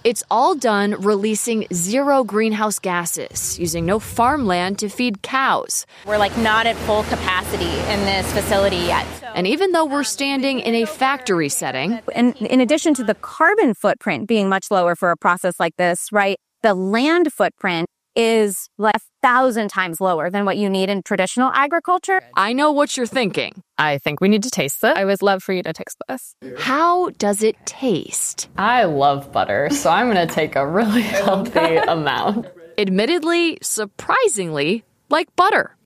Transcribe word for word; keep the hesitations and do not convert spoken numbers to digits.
It's all done releasing zero greenhouse gases, using no farmland to feed cows. We're like not at full capacity in this facility yet. And even though we're standing in a factory setting, and in addition to the carbon footprint being much lower for a process like this, right, the land footprint is like a thousand times lower than what you need in traditional agriculture. I know what you're thinking. I think we need to taste it. I would love for you to taste this. How does it taste? I love butter, so I'm going to take a really healthy amount. Admittedly, surprisingly, like butter.